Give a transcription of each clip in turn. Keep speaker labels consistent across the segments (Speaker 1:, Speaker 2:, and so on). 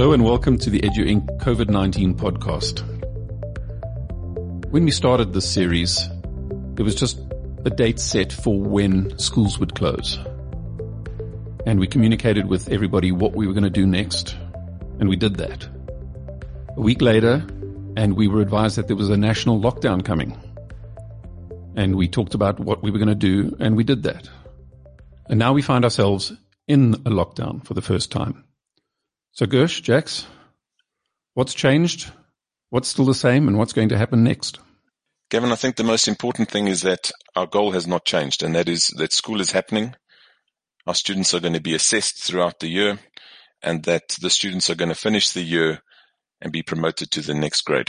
Speaker 1: Hello and welcome to the Edu Inc. COVID-19 podcast. When we started this series, there was just a date set for when schools would close. And we communicated with everybody what we were going to do next, and we did that. A week later, and we were advised that there was a national lockdown coming. And we talked about what we were going to do, and we did that. And now we find ourselves in a lockdown for the first time. So Gersh, Jax, what's changed? What's still the same? And what's going to happen next?
Speaker 2: Gavin, I think the most important thing is that our goal has not changed, and that is that school is happening. Our students are going to be assessed throughout the year, and that the students are going to finish the year and be promoted to the next grade.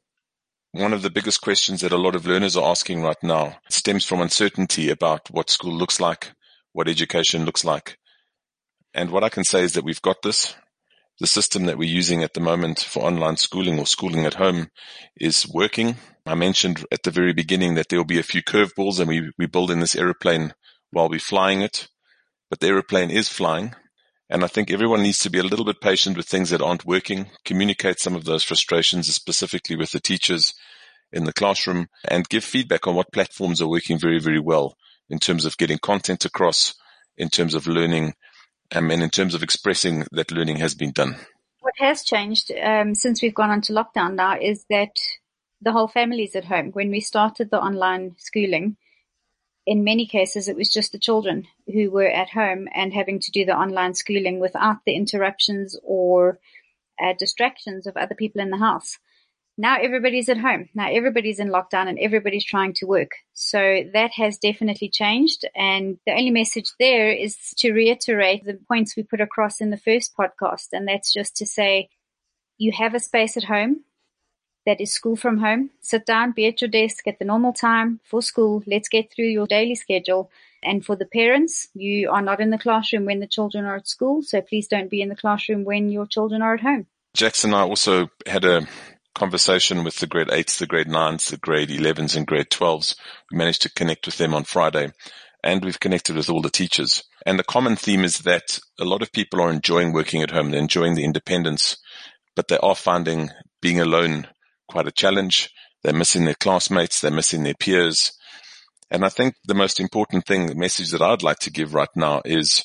Speaker 2: One of the biggest questions that a lot of learners are asking right now stems from uncertainty about what school looks like, what education looks like. And what I can say is that we've got this. The system that we're using at the moment for online schooling or schooling at home is working. I mentioned at the very beginning that there will be a few curveballs, and we're building this aeroplane while we're flying it. But the aeroplane is flying. And I think everyone needs to be a little bit patient with things that aren't working, communicate some of those frustrations, specifically with the teachers in the classroom, and give feedback on what platforms are working very, very well in terms of getting content across, in terms of learning, and in terms of expressing that learning has been done.
Speaker 3: What has changed since we've gone into lockdown now is that the whole family is at home. When we started the online schooling, in many cases it was just the children who were at home and having to do the online schooling without the interruptions or distractions of other people in the house. Now everybody's at home. Now everybody's in lockdown and everybody's trying to work. So that has definitely changed. And the only message there is to reiterate the points we put across in the first podcast. And that's just to say, you have a space at home that is school from home. Sit down, be at your desk at the normal time for school. Let's get through your daily schedule. And for the parents, you are not in the classroom when the children are at school. So please don't be in the classroom when your children are at home.
Speaker 2: Jackson and I also had a conversation with the grade 8s, the grade 9s, the grade 11s and grade 12s. We managed to connect with them on Friday, and we've connected with all the teachers. And the common theme is that a lot of people are enjoying working at home. They're enjoying the independence, but they are finding being alone quite a challenge. They're missing their classmates. They're missing their peers. And I think the most important thing, the message that I'd like to give right now is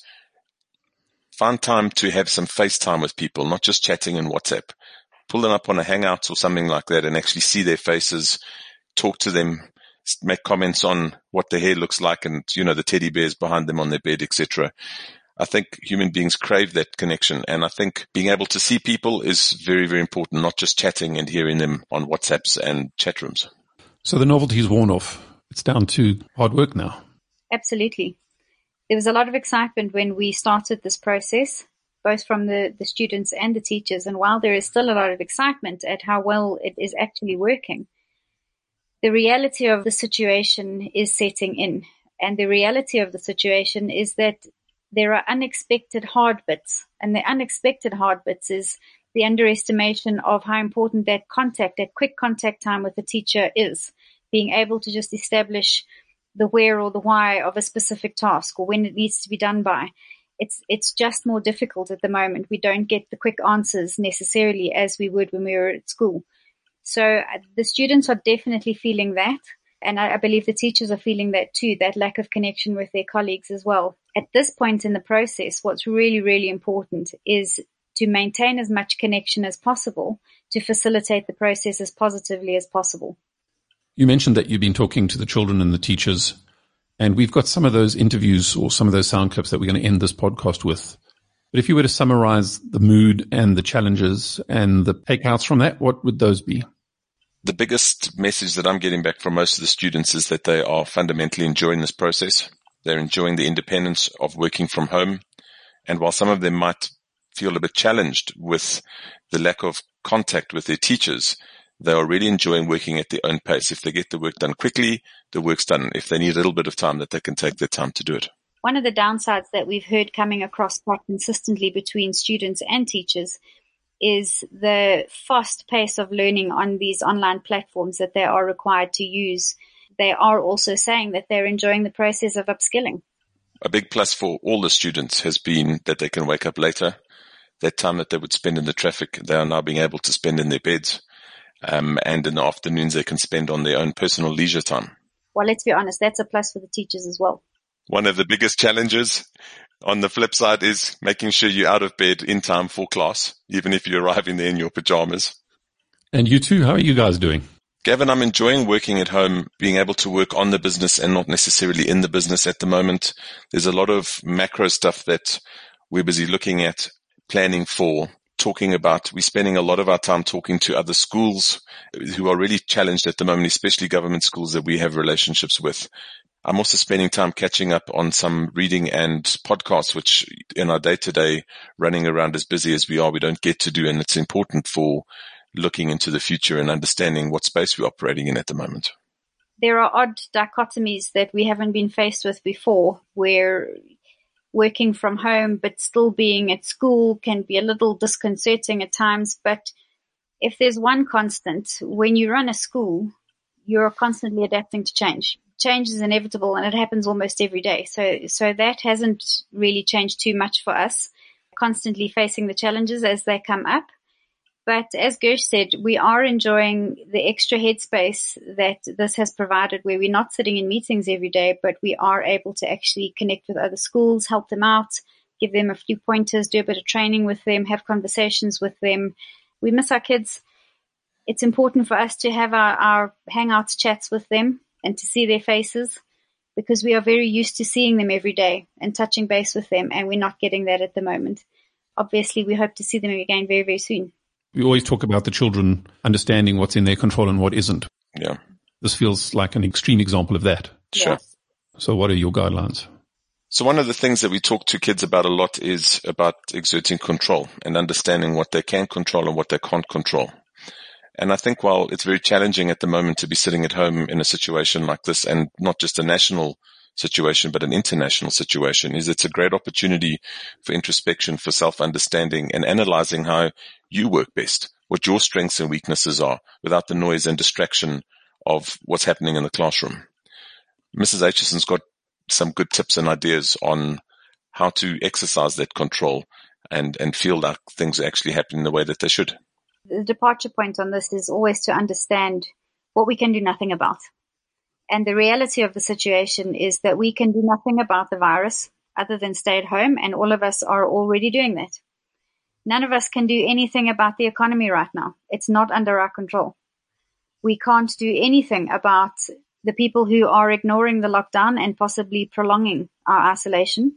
Speaker 2: find time to have some FaceTime with people, not just chatting in WhatsApp. Pull them up on a Hangout or something like that and actually see their faces, talk to them, make comments on what their hair looks like and, the teddy bears behind them on their bed, etc. I think human beings crave that connection. And I think being able to see people is very, very important, not just chatting and hearing them on WhatsApps and chat rooms.
Speaker 1: So the novelty's worn off. It's down to hard work now.
Speaker 3: Absolutely. There was a lot of excitement when we started this process, both from the students and the teachers. And while there is still a lot of excitement at how well it is actually working, the reality of the situation is setting in. And the reality of the situation is that there are unexpected hard bits. And the unexpected hard bits is the underestimation of how important that quick contact time with the teacher is. Being able to just establish the where or the why of a specific task or when it needs to be done by. It's just more difficult at the moment. We don't get the quick answers necessarily as we would when we were at school. So the students are definitely feeling that. And I believe the teachers are feeling that too, that lack of connection with their colleagues as well. At this point in the process, what's really, really important is to maintain as much connection as possible to facilitate the process as positively as possible.
Speaker 1: You mentioned that you've been talking to the children and the teachers. And we've got some of those interviews or some of those sound clips that we're going to end this podcast with. But if you were to summarize the mood and the challenges and the takeouts from that, what would those be?
Speaker 2: The biggest message that I'm getting back from most of the students is that they are fundamentally enjoying this process. They're enjoying the independence of working from home. And while some of them might feel a bit challenged with the lack of contact with their teachers, they are really enjoying working at their own pace. If they get the work done quickly, the work's done. If they need a little bit of time, that they can take their time to do it.
Speaker 3: One of the downsides that we've heard coming across quite consistently between students and teachers is the fast pace of learning on these online platforms that they are required to use. They are also saying that they're enjoying the process of upskilling.
Speaker 2: A big plus for all the students has been that they can wake up later. that time that they would spend in the traffic, they are now being able to spend in their beds. And in the afternoons they can spend on their own personal leisure time.
Speaker 3: Well, let's be honest, that's a plus for the teachers as well.
Speaker 2: One of the biggest challenges on the flip side is making sure you're out of bed in time for class, even if you're arriving there in your pajamas.
Speaker 1: And you too, how are you guys doing?
Speaker 2: Gavin, I'm enjoying working at home, being able to work on the business and not necessarily in the business at the moment. There's a lot of macro stuff that we're busy looking at, planning for, talking about. We're spending a lot of our time talking to other schools who are really challenged at the moment, especially government schools that we have relationships with. I'm also spending time catching up on some reading and podcasts, which in our day-to-day running around as busy as we are, we don't get to do. And it's important for looking into the future and understanding what space we're operating in at the moment.
Speaker 3: There are odd dichotomies that we haven't been faced with before, where working from home but still being at school can be a little disconcerting at times. But if there's one constant, when you run a school, you're constantly adapting to change. Change is inevitable and it happens almost every day. So that hasn't really changed too much for us, constantly facing the challenges as they come up. But as Gersh said, we are enjoying the extra headspace that this has provided, where we're not sitting in meetings every day, but we are able to actually connect with other schools, help them out, give them a few pointers, do a bit of training with them, have conversations with them. We miss our kids. It's important for us to have our hangouts chats with them and to see their faces, because we are very used to seeing them every day and touching base with them, and we're not getting that at the moment. Obviously, we hope to see them again very, very soon.
Speaker 1: We always talk about the children understanding what's in their control and what isn't.
Speaker 2: Yeah.
Speaker 1: This feels like an extreme example of that.
Speaker 2: Sure.
Speaker 3: Yes.
Speaker 1: So what are your guidelines?
Speaker 2: So one of the things that we talk to kids about a lot is about exerting control and understanding what they can control and what they can't control. And I think while it's very challenging at the moment to be sitting at home in a situation like this, and not just a national situation, but an international situation, is it's a great opportunity for introspection, for self-understanding and analyzing how you work best, what your strengths and weaknesses are without the noise and distraction of what's happening in the classroom. Mrs. Acheson's got some good tips and ideas on how to exercise that control and feel like things are actually happening the way that they should.
Speaker 3: The departure point on this is always to understand what we can do nothing about. And the reality of the situation is that we can do nothing about the virus other than stay at home, and all of us are already doing that. None of us can do anything about the economy right now. It's not under our control. We can't do anything about the people who are ignoring the lockdown and possibly prolonging our isolation.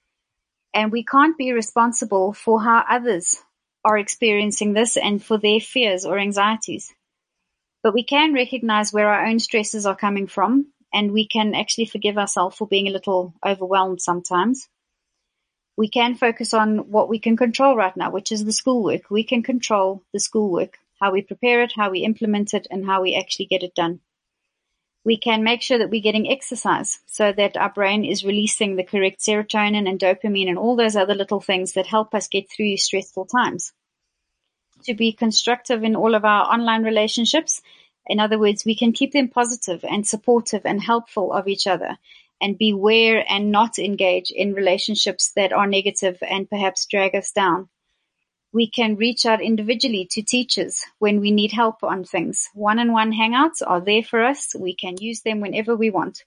Speaker 3: And we can't be responsible for how others are experiencing this and for their fears or anxieties. But we can recognize where our own stresses are coming from, and we can actually forgive ourselves for being a little overwhelmed sometimes. We can focus on what we can control right now, which is the schoolwork. We can control the schoolwork, how we prepare it, how we implement it, and how we actually get it done. We can make sure that we're getting exercise so that our brain is releasing the correct serotonin and dopamine and all those other little things that help us get through stressful times. To be constructive in all of our online relationships. In other words, we can keep them positive and supportive and helpful of each other, and beware and not engage in relationships that are negative and perhaps drag us down. We can reach out individually to teachers when we need help on things. One-on-one hangouts are there for us. We can use them whenever we want.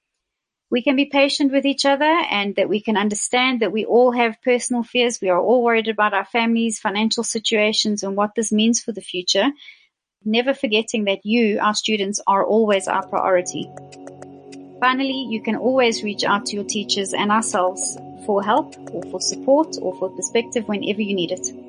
Speaker 3: We can be patient with each other, and that we can understand that we all have personal fears. We are all worried about our families, financial situations, and what this means for the future. Never forgetting that you, our students, are always our priority. Finally, you can always reach out to your teachers and ourselves for help or for support or for perspective whenever you need it.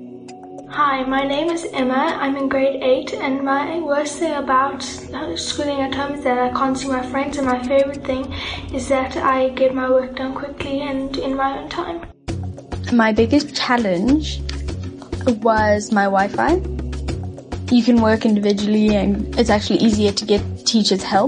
Speaker 4: Hi, my name is Emma. I'm in grade 8, and my worst thing about schooling at home is that I can't see my friends, and my favorite thing is that I get my work done quickly and in my own time.
Speaker 5: My biggest challenge was my Wi-Fi. You can work individually, and it's actually easier to get teachers' help.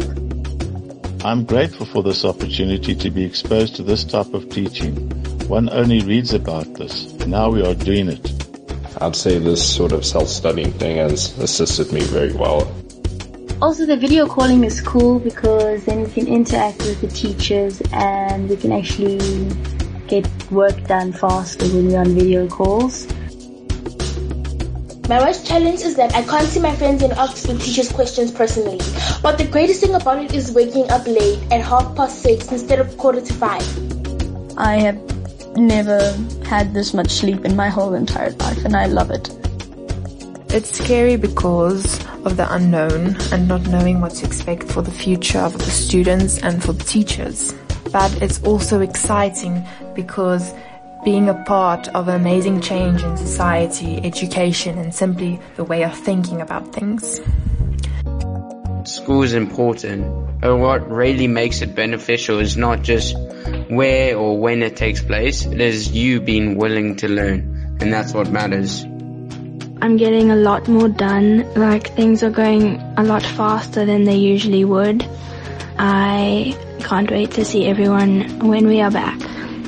Speaker 6: I'm grateful for this opportunity to be exposed to this type of teaching. One only reads about this. Now we are doing it.
Speaker 7: I'd say this sort of self-studying thing has assisted me very well.
Speaker 5: Also, the video calling is cool because then we can interact with the teachers and we can actually get work done faster when we're on video calls.
Speaker 4: My worst challenge is that I can't see my friends and ask the teachers questions personally. But the greatest thing about it is waking up late at 6:30 instead of 4:45.
Speaker 5: I have never had this much sleep in my whole entire life, and I love it.
Speaker 8: It's scary because of the unknown and not knowing what to expect for the future of the students and for the teachers. But it's also exciting because being a part of an amazing change in society, education, and simply the way of thinking about things.
Speaker 9: School is important, but what really makes it beneficial is not just where or when it takes place, it is you being willing to learn, and that's what matters.
Speaker 5: I'm getting a lot more done, like things are going a lot faster than they usually would. I can't wait to see everyone when we are back.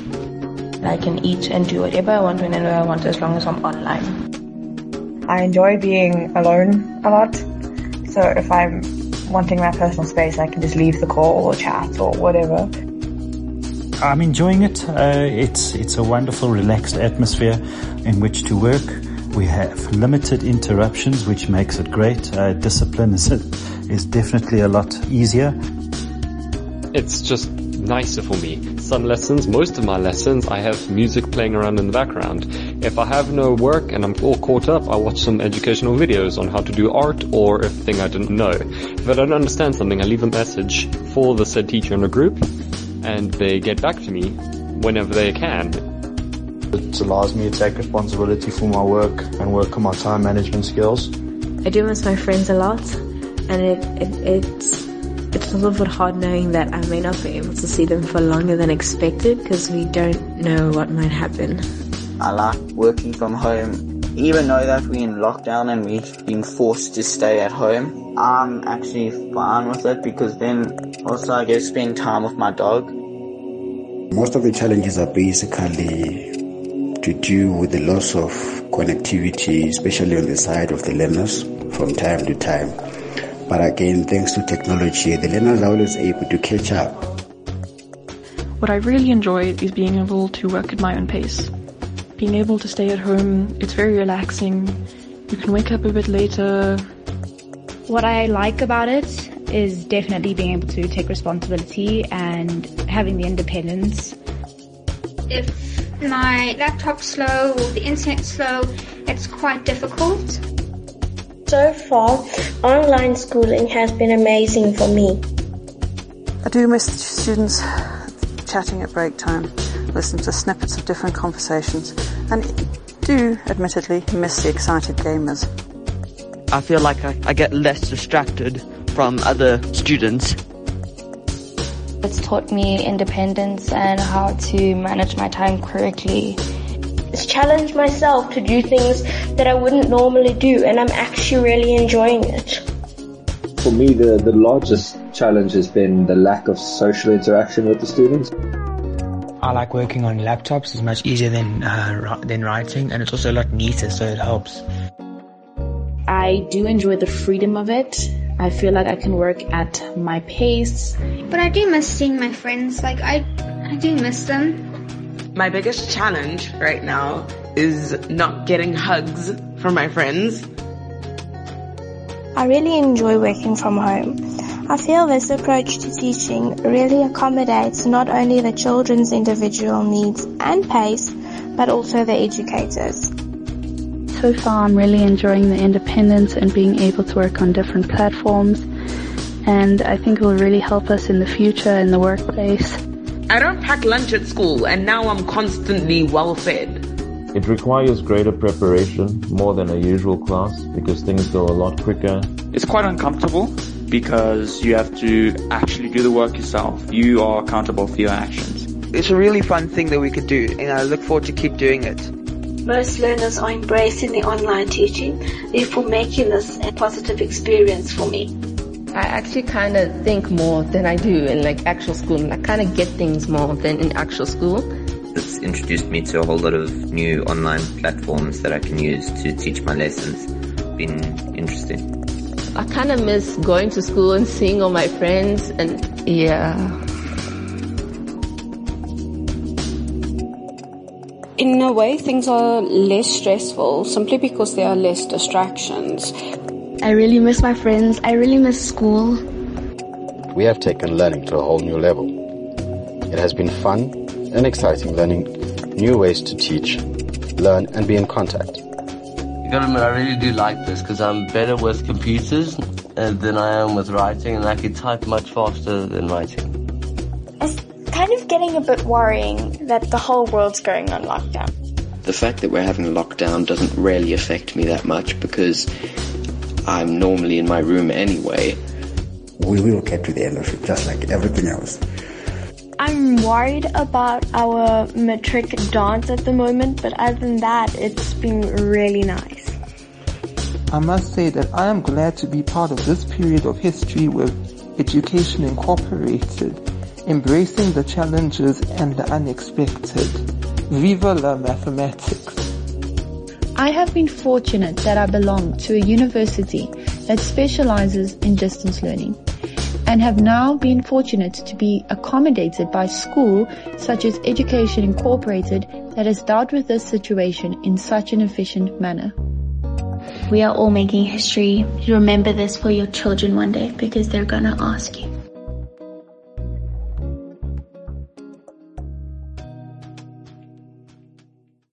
Speaker 10: I can eat and do whatever I want whenever I want as long as I'm online.
Speaker 11: I enjoy being alone a lot. So if I'm wanting my personal space, I can just leave the call or chat or whatever.
Speaker 12: I'm enjoying it. It's a wonderful, relaxed atmosphere in which to work. We have limited interruptions, which makes it great. Discipline is definitely a lot easier.
Speaker 13: It's just nicer for me. Some lessons, most of my lessons, I have music playing around in the background. If I have no work and I'm all caught up, I watch some educational videos on how to do art or a thing I didn't know. If I don't understand something, I leave a message for the said teacher in a group, and they get back to me whenever they can.
Speaker 14: It allows me to take responsibility for my work and work on my time management skills.
Speaker 15: I do miss my friends a lot, and it's a little bit hard knowing that I may not be able to see them for longer than expected because we don't know what might happen.
Speaker 16: I like working from home. Even though that we're in lockdown and we've been forced to stay at home, I'm actually fine with it because then also I get to spend time with my dog.
Speaker 17: Most of the challenges are basically to do with the loss of connectivity, especially on the side of the learners from time to time. But again, thanks to technology, the learners are always able to catch up.
Speaker 18: What I really enjoy is being able to work at my own pace. Being able to stay at home, it's very relaxing. You can wake up a bit later.
Speaker 19: What I like about it is definitely being able to take responsibility and having the independence.
Speaker 20: If my laptop's slow or the internet's slow, it's quite difficult.
Speaker 4: So far, online schooling has been amazing for me.
Speaker 21: I do miss students chatting at break time, listening to snippets of different conversations, and do admittedly miss the excited gamers.
Speaker 22: I feel like I get less distracted from other students.
Speaker 5: It's taught me independence and how to manage my time correctly.
Speaker 4: It's challenged myself to do things that I wouldn't normally do, and I'm actually really enjoying it.
Speaker 7: For me, the largest challenge has been the lack of social interaction with the students.
Speaker 23: I like working on laptops. It's much easier than writing, and it's also a lot neater, so it helps.
Speaker 10: I do enjoy the freedom of it. I feel like I can work at my pace.
Speaker 20: But I do miss seeing my friends. Like, I do miss them.
Speaker 24: My biggest challenge right now is not getting hugs from my friends.
Speaker 4: I really enjoy working from home. I feel this approach to teaching really accommodates not only the children's individual needs and pace, but also the educators.
Speaker 18: So far, I'm really enjoying the independence and being able to work on different platforms, and I think it will really help us in the future in the workplace.
Speaker 24: I don't pack lunch at school, and now I'm constantly well fed.
Speaker 6: It requires greater preparation, more than a usual class, because things go a lot quicker.
Speaker 25: It's quite uncomfortable because you have to actually do the work yourself. You are accountable for your actions.
Speaker 26: It's a really fun thing that we could do, and I look forward to keep doing it.
Speaker 27: Most learners are embracing the online teaching, therefore making this a positive experience for me.
Speaker 28: I actually kind of think more than I do in like actual school, and I kind of get things more than in actual school.
Speaker 29: It's introduced me to a whole lot of new online platforms that I can use to teach my lessons. Been interesting.
Speaker 28: I kind of miss going to school and seeing all my friends, and yeah.
Speaker 1: In a way, things are less stressful simply because there are less distractions.
Speaker 5: I really miss my friends. I really miss school.
Speaker 2: We have taken learning to a whole new level. It has been fun and exciting learning new ways to teach, learn, and be in contact.
Speaker 3: You gotta admit, I really do like this because I'm better with computers than I am with writing, and I can type much faster than writing.
Speaker 8: It's kind of getting a bit worrying that the whole world's going on lockdown.
Speaker 9: The fact that we're having a lockdown doesn't really affect me that much because I'm normally in my room anyway.
Speaker 17: We will get to the end of it, just like everything else.
Speaker 11: I'm worried about our matric dance at the moment, but other than that, it's been really nice.
Speaker 12: I must say that I am glad to be part of this period of history with Education Incorporated, embracing the challenges and the unexpected. Viva la mathematics!
Speaker 19: I have been fortunate that I belong to a university that specializes in distance learning, and have now been fortunate to be accommodated by a school such as Education Incorporated that has dealt with this situation in such an efficient manner.
Speaker 13: We are all making history. Remember this for your children one day because they're gonna ask you.